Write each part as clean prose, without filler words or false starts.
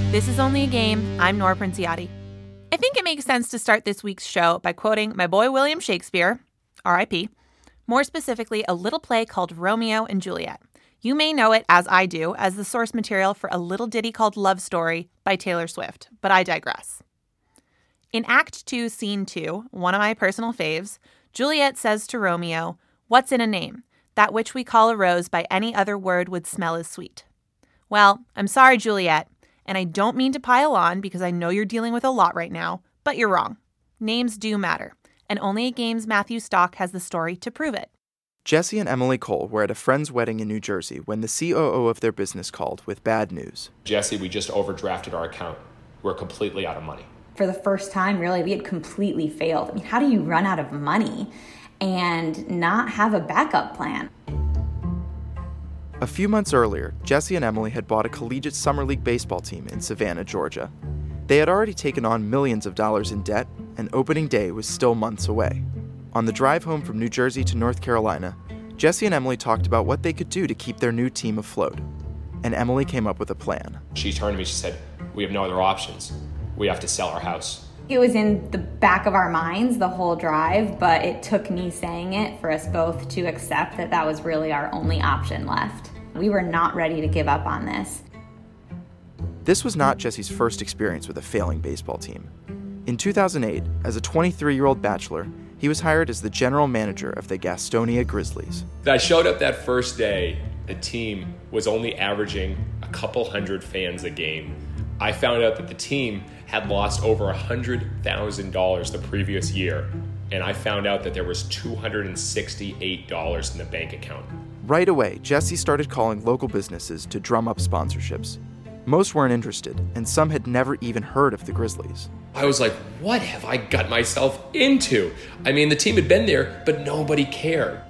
This is Only a Game. I'm Nora Princiati. I think it makes sense to start this week's show by quoting my boy William Shakespeare, R.I.P., more specifically a little play called Romeo and Juliet. You may know it, as I do, as the source material for a little ditty called Love Story by Taylor Swift, but I digress. In Act 2, Scene 2, one of my personal faves, Juliet says to Romeo, "What's in a name? That which we call a rose by any other word would smell as sweet." Well, I'm sorry, Juliet, and I don't mean to pile on because I know you're dealing with a lot right now, but you're wrong. Names do matter, and Only a Game's Matthew Stock has the story to prove it. Jesse and Emily Cole were at a friend's wedding in New Jersey when the COO of their business called with bad news. Jesse, we just overdrafted our account. We're completely out of money. For the first time, really, we had completely failed. I mean, how do you run out of money and not have a backup plan? A few months earlier, Jesse and Emily had bought a collegiate summer league baseball team in Savannah, Georgia. They had already taken on millions of dollars in debt, and opening day was still months away. On the drive home from New Jersey to North Carolina, Jesse and Emily talked about what they could do to keep their new team afloat. And Emily came up with a plan. She turned to me, she said, "We have no other options. We have to sell our house." It was in the back of our minds the whole drive, but it took me saying it for us both to accept that that was really our only option left. We were not ready to give up on this. This was not Jesse's first experience with a failing baseball team. In 2008, as a 23-year-old bachelor, he was hired as the general manager of the Gastonia Grizzlies. I showed up that first day. The team was only averaging a couple hundred fans a game. I found out that the team had lost over $100,000 the previous year, and I found out that there was $268 in the bank account. Right away, Jesse started calling local businesses to drum up sponsorships. Most weren't interested, and some had never even heard of the Grizzlies. I was like, what have I got myself into? I mean, the team had been there, but nobody cared.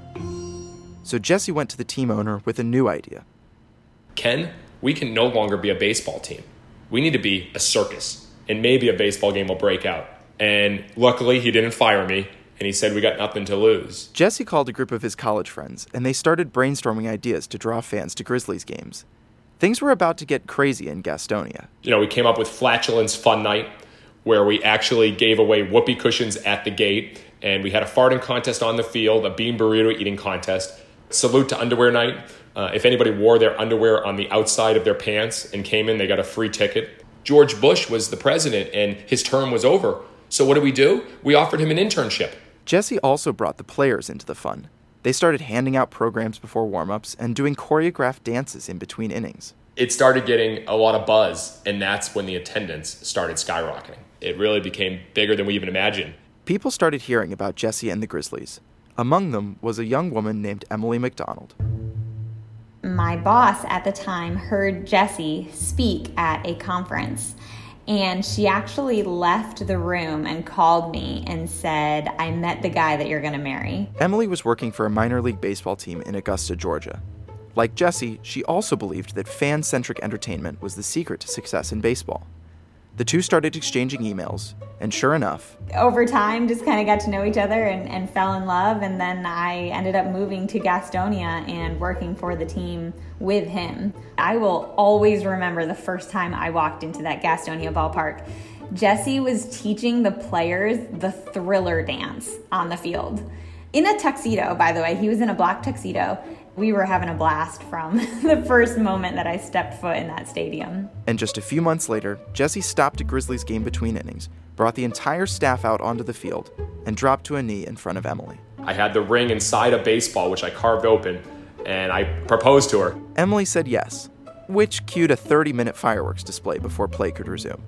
So Jesse went to the team owner with a new idea. Ken, we can no longer be a baseball team. We need to be a circus, and maybe a baseball game will break out. And luckily, he didn't fire me, and he said we got nothing to lose. Jesse called a group of his college friends, and they started brainstorming ideas to draw fans to Grizzlies games. Things were about to get crazy in Gastonia. We came up with Flatulence Fun Night, where we actually gave away whoopee cushions at the gate, and we had a farting contest on the field, a bean burrito eating contest, salute to underwear night. If anybody wore their underwear on the outside of their pants and came in, they got a free ticket. George Bush was the president, and his term was over. So what did? We offered him an internship. Jesse also brought the players into the fun. They started handing out programs before warm-ups and doing choreographed dances in between innings. It started getting a lot of buzz, and that's when the attendance started skyrocketing. It really became bigger than we even imagined. People started hearing about Jesse and the Grizzlies. Among them was a young woman named Emily McDonald. My boss at the time heard Jesse speak at a conference, and she actually left the room and called me and said, "I met the guy that you're going to marry." Emily was working for a minor league baseball team in Augusta, Georgia. Like Jesse, she also believed that fan-centric entertainment was the secret to success in baseball. The two started exchanging emails, and sure enough, over time, just kind of got to know each other and fell in love, and then I ended up moving to Gastonia and working for the team with him. I will always remember the first time I walked into that Gastonia ballpark. Jesse was teaching the players the Thriller dance on the field. In a tuxedo, by the way. He was in a black tuxedo. We were having a blast from the first moment that I stepped foot in that stadium. And just a few months later, Jesse stopped a Grizzlies game between innings, brought the entire staff out onto the field, and dropped to a knee in front of Emily. I had the ring inside a baseball, which I carved open, and I proposed to her. Emily said yes, which cued a 30-minute fireworks display before play could resume.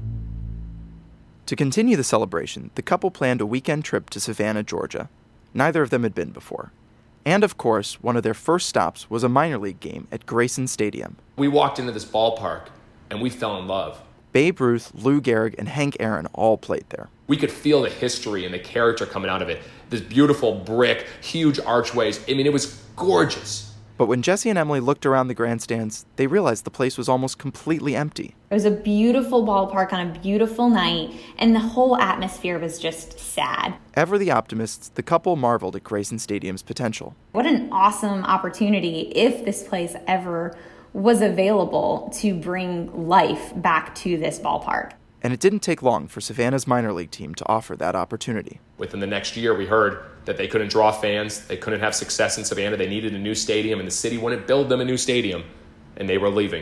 To continue the celebration, the couple planned a weekend trip to Savannah, Georgia. Neither of them had been before. And of course, one of their first stops was a minor league game at Grayson Stadium. We walked into this ballpark, and we fell in love. Babe Ruth, Lou Gehrig, and Hank Aaron all played there. We could feel the history and the character coming out of it. This beautiful brick, huge archways. I mean, it was gorgeous. But when Jesse and Emily looked around the grandstands, they realized the place was almost completely empty. It was a beautiful ballpark on a beautiful night, and the whole atmosphere was just sad. Ever the optimists, the couple marveled at Grayson Stadium's potential. What an awesome opportunity if this place ever was available to bring life back to this ballpark. And it didn't take long for Savannah's minor league team to offer that opportunity. Within the next year, we heard that they couldn't draw fans, they couldn't have success in Savannah, they needed a new stadium, and the city wouldn't build them a new stadium, and they were leaving.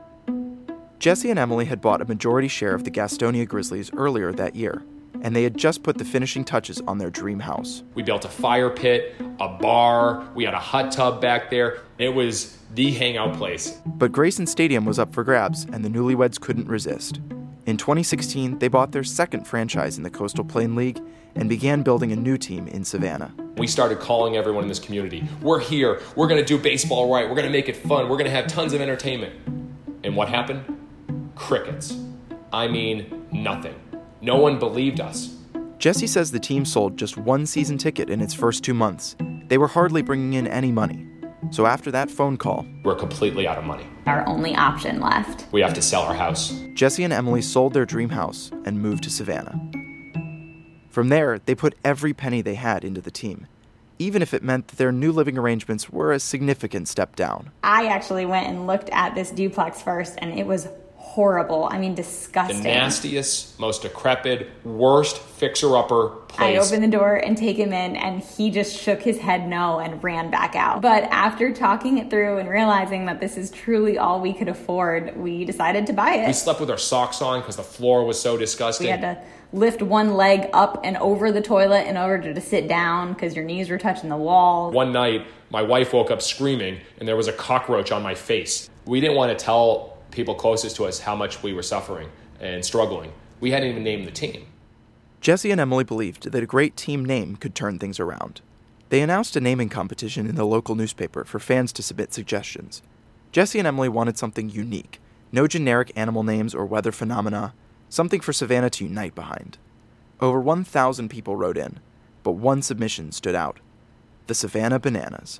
Jesse and Emily had bought a majority share of the Gastonia Grizzlies earlier that year, and they had just put the finishing touches on their dream house. We built a fire pit, a bar, we had a hot tub back there. It was the hangout place. But Grayson Stadium was up for grabs, and the newlyweds couldn't resist. In 2016, they bought their second franchise in the Coastal Plain League and began building a new team in Savannah. We started calling everyone in this community. We're here. We're going to do baseball right. We're going to make it fun. We're going to have tons of entertainment. And what happened? Crickets. I mean, nothing. No one believed us. Jesse says the team sold just one season ticket in its first 2 months. They were hardly bringing in any money. So after that phone call, we're completely out of money. Our only option left. We have to sell our house. Jesse and Emily sold their dream house and moved to Savannah. From there, they put every penny they had into the team, even if it meant that their new living arrangements were a significant step down. I actually went and looked at this duplex first, and it was horrible. I mean, disgusting. The nastiest, most decrepit, worst fixer-upper place. I opened the door and take him in, and he just shook his head no and ran back out. But after talking it through and realizing that this is truly all we could afford, we decided to buy it. We slept with our socks on because the floor was so disgusting. We had to lift one leg up and over the toilet in order to sit down because your knees were touching the wall. One night, my wife woke up screaming, and there was a cockroach on my face. We didn't want to tell people closest to us how much we were suffering and struggling. We hadn't even named the team. Jesse and Emily believed that a great team name could turn things around. They announced a naming competition in the local newspaper for fans to submit suggestions. Jesse and Emily wanted something unique, no generic animal names or weather phenomena, something for Savannah to unite behind. Over 1,000 people wrote in, but one submission stood out: the Savannah Bananas.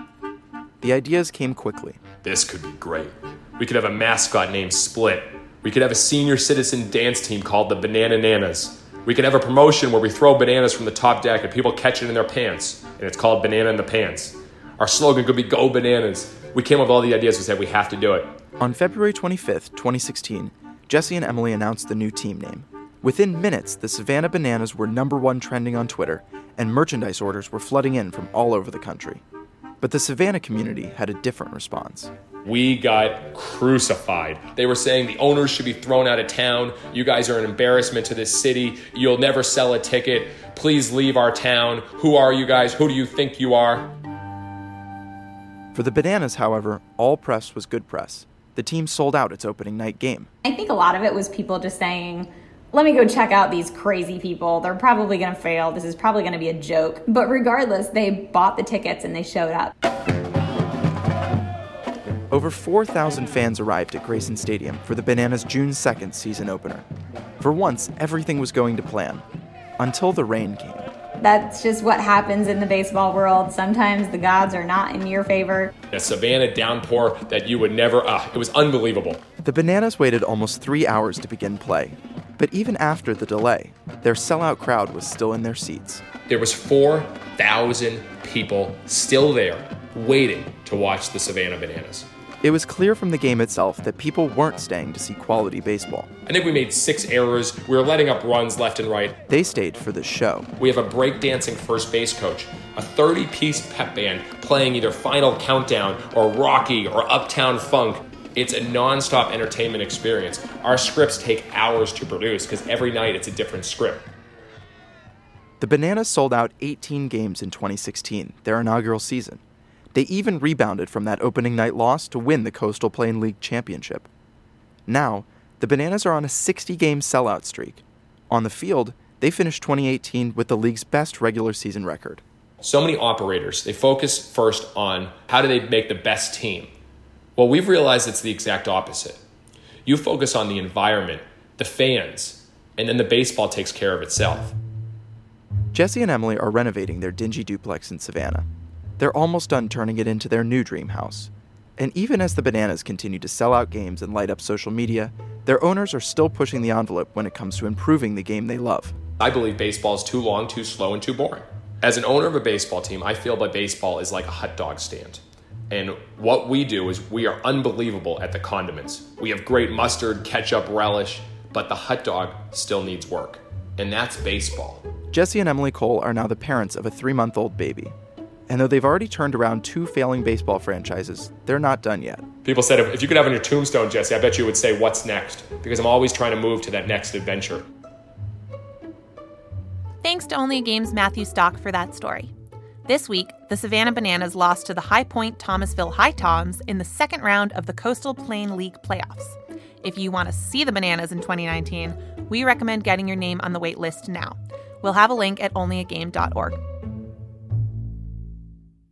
The ideas came quickly. This could be great. We could have a mascot named Split. We could have a senior citizen dance team called the Banana Nanas. We could have a promotion where we throw bananas from the top deck and people catch it in their pants, and it's called Banana in the Pants. Our slogan could be Go Bananas. We came up with all the ideas. We said we have to do it. On February 25th, 2016, Jesse and Emily announced the new team name. Within minutes, the Savannah Bananas were #1 trending on Twitter, and merchandise orders were flooding in from all over the country. But the Savannah community had a different response. We got crucified. They were saying the owners should be thrown out of town. You guys are an embarrassment to this city. You'll never sell a ticket. Please leave our town. Who are you guys? Who do you think you are? For the Bananas, however, all press was good press. The team sold out its opening night game. I think a lot of it was people just saying, let me go check out these crazy people. They're probably going to fail. This is probably going to be a joke. But regardless, they bought the tickets and they showed up. Over 4,000 fans arrived at Grayson Stadium for the Bananas' June 2nd season opener. For once, everything was going to plan, until the rain came. That's just what happens in the baseball world. Sometimes the gods are not in your favor. A Savannah downpour that you would never, it was unbelievable. The Bananas waited almost 3 hours to begin play. But even after the delay, their sellout crowd was still in their seats. There was 4,000 people still there waiting to watch the Savannah Bananas. It was clear from the game itself that people weren't staying to see quality baseball. I think we made 6 errors. We were letting up runs left and right. They stayed for the show. We have a breakdancing first base coach, a 30-piece pep band playing either Final Countdown or Rocky or Uptown Funk. It's a non-stop entertainment experience. Our scripts take hours to produce because every night it's a different script. The Bananas sold out 18 games in 2016, their inaugural season. They even rebounded from that opening night loss to win the Coastal Plain League championship. Now, the Bananas are on a 60-game sellout streak. On the field, they finished 2018 with the league's best regular season record. So many operators, they focus first on how do they make the best team. Well, we've realized it's the exact opposite. You focus on the environment, the fans, and then the baseball takes care of itself. Jesse and Emily are renovating their dingy duplex in Savannah. They're almost done turning it into their new dream house. And even as the Bananas continue to sell out games and light up social media, their owners are still pushing the envelope when it comes to improving the game they love. I believe baseball is too long, too slow, and too boring. As an owner of a baseball team, I feel that baseball is like a hot dog stand. And what we do is we are unbelievable at the condiments. We have great mustard, ketchup, relish, but the hot dog still needs work. And that's baseball. Jesse and Emily Cole are now the parents of a 3-month-old baby. And though they've already turned around 2 failing baseball franchises, they're not done yet. People said, if you could have on your tombstone, Jesse, I bet you would say, what's next? Because I'm always trying to move to that next adventure. Thanks to Only a Game's Matthew Stock for that story. This week, the Savannah Bananas lost to the High Point Thomasville High Toms in the second round of the Coastal Plain League playoffs. If you want to see the Bananas in 2019, we recommend getting your name on the wait list now. We'll have a link at onlyagame.org.